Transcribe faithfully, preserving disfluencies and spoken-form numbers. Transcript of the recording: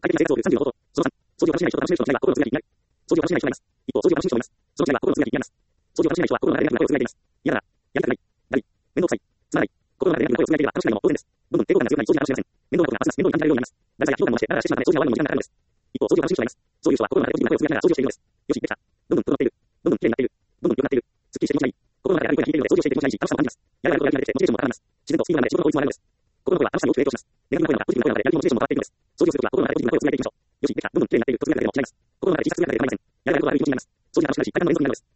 快適な生活を送るさんじゅうの方法。そのさん、掃除を楽しめない人と楽しめる人の違いは心の通じ合いになる。掃除を楽しめない人がいます。一方、掃除を楽しむ人もいます。その違いは心の通じ合いになります。掃除を楽しめない人は心の中で楽な声をつぶやいています。嫌だな、やりたくない、だり、面倒くさい、つまらない、心の中で楽な声をつぶやいていれば楽しくなるのも当然です。どんどん抵抗感が強くなり掃除が楽しめません。面倒なことがますます面倒に感じられるようになります。誰かや疲労感を増して、だらだらしてしまうため掃除が終わるのも時間がかかるのです。一方、掃除を楽しむ人がいます。そういう人は心の中でポジティブな声をつぶやきながら掃除をしているのです。よし、できた。どんどん整っている。どんどん綺麗になっている。どんどん良くなっている。すっきりして気持ちがいい。心の中で軽い声が聞いているので掃除をしていて気持ちがいいし、楽しさも感じます。やらないことができなくなってきてモチベーションも高まります。自然とスピードが上がって仕事の効率も上がるのです。心の声は楽しさに大きく影響します。ネガティブな声なのかポジティブな声なのかでやる気もモチベーションも変わっていくのです。掃除をするときは心の中でポジティブな声をつぶやいているので気持ちがいいます。心の中で小さくつぶやいたりで構いません。心の中で小さくつぶやいたりで構いません。やらないことがあるという気持ちになります。掃除が楽しくなるし、大変なので気持ちになります。掃除が楽しくなるし、大変なので気持ちになります。